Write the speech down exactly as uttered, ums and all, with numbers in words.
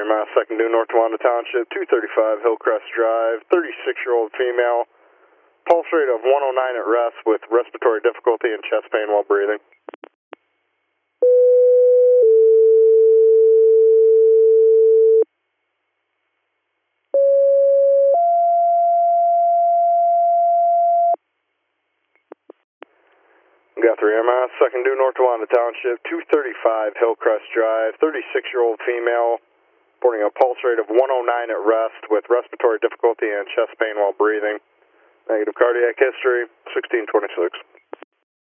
three miles, second due, North Wanda Township, two thirty-five Hillcrest Drive, thirty-six-year-old female, pulse rate of one oh nine at rest with respiratory difficulty and chest pain while breathing. Got three M S, second due, North Wanda Township, two thirty-five Hillcrest Drive, thirty-six-year-old female, reporting a pulse rate of one oh nine at rest with respiratory difficulty and chest pain while breathing. Negative cardiac history, sixteen twenty-six.